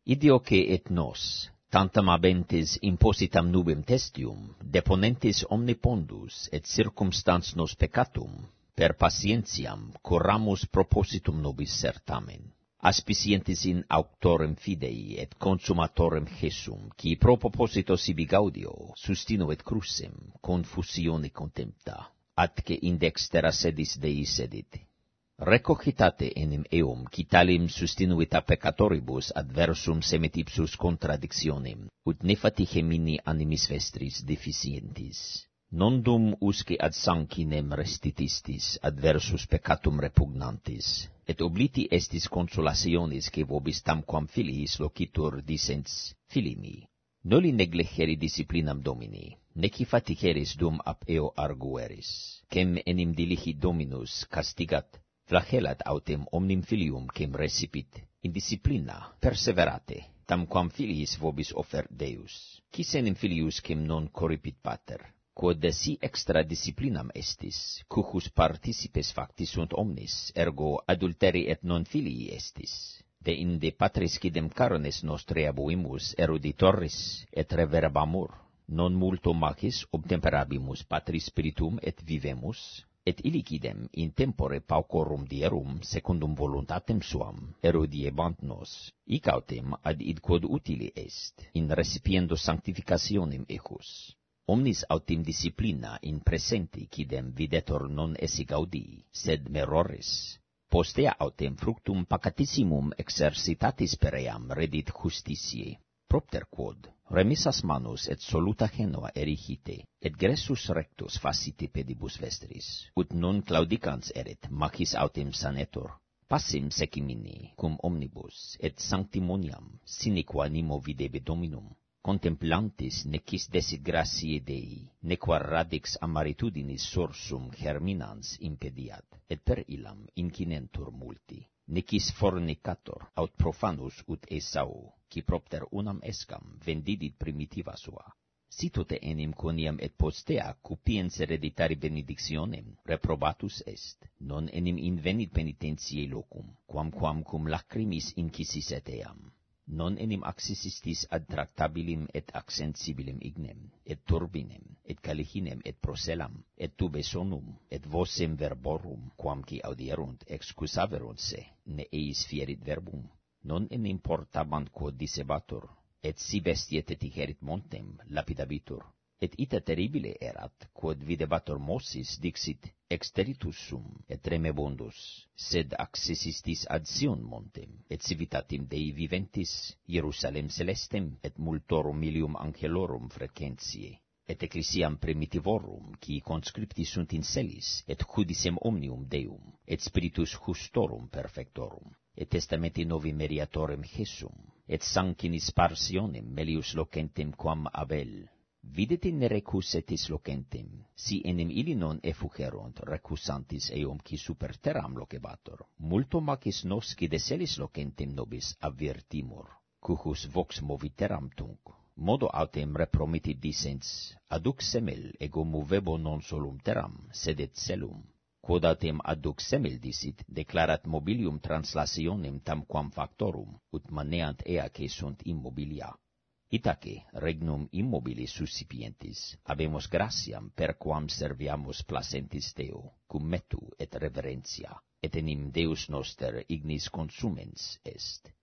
Idioque et nos, tantam habentes impositam nubem testium, deponentes omne pondus et circumstans nos peccatum, per patientiam curramus propositum nobis certamen, aspicientes in auctorem fidei et consumatorem Jesum, qui pro proposito sibi gaudio sustinuet crucem, confusione contempta, atque in dextera sedis Dei sedit. Recogitate enim eum, quitalim sustinuita peccatoribus adversum semet ipsus contradictionem, ut ne fatigemini animis vestris deficientis. Nondum usque ad sanguinem restitistis adversus peccatum repugnantis, et obliti estis consolationis que vobis tamquam filiis locitur dicens, Filii, noli negligeri disciplinam Domini, nequi fatigeris dum ab eo argueris, quem enim dilihi Dominus castigat, flagellat autem omnim filium quem recipit, in disciplina perseverate, tamquam filiis vobis offert Deus, quis enim filius quem non corripit pater, quod de si extra disciplinam estis, cucus participes facti sunt omnis, ergo adulteri et non filii estis. De inde patris quidem carones nostre abuimus eruditorris et reverbamur, non multo macis obtemperabimus patris spiritum et vivemus, et illicidem in tempore paucorum dierum secundum voluntatem suam erudiebant nos, icautem ad id quod utili est, in recipiendo sanctificationem ejus. Omnis autem disciplina in presenti quidem videtor non esse gaudii, sed meroris. Postea autem fructum pacatissimum exercitatis per eam redit justitiae. Propter quod, remissas manus et soluta genoa erigite, et gressus rectus facite pedibus vestris, ut non claudicans erit, macis autem sanetur. Passim secimini, cum omnibus, et sanctimoniam, sine qua nimo videbe Dominum. Contemplantis nequis desit gratiae Dei, nequar radix amaritudinis sursum germinans impediat, et per illam incinentur multi. Nequis fornicator, aut profanus ut Esau, qui propter unam escam vendidit primitiva sua. Situte enim quoniam et postea cupiens hereditari benedictionem reprobatus est, non enim invenit penitentiae locum, quamquam cum lacrimis incisis et eam. Non enim accessistis ad tractabilim et accensibilem ignem, et turbinem, et calicinem, et prosellam, et tube sonum, et vocem verborum, quamqui audierunt, excusaverunt se, ne eis fierit verbum. Non enim portabant quod dicebatur, et si bestiete tigerit montem, lapidabitur. Et ita terribile erat, quod videbatur Moses dixit, exteritus sum, et tremebundus, sed accessistis ad Sion montem, et civitatim Dei viventis, Hierusalem celestem, et multorum milium angelorum frequentiae, et ecclesiam primitivorum, qui conscripti sunt in celis, et judicem omnium Deum, et spiritus justorum perfectorum, et testamenti novi mediatorem Jesum, et sanguinis parsionem melius locentem quam Abel. Videte ne recusetis locentem, si enim ili non effugerunt recusantis eum qui super terram locebatur, multo macis nos qui de celis locentem nobis avertimur, cucus vox moviteram tunc. Modo autem repromittit dicens, aduc semel ego movebo non solum terram, sed et celum. Quod autem aduc semel dicit, declarat mobilium translationem tamquam factorum, ut maneant eaque sunt immobilia. Itaque regnum immobilis suscipientis, habemus gratiam per quam serviamus placentis Deo, cum metu et reverentia, et enim Deus noster ignis consumens est.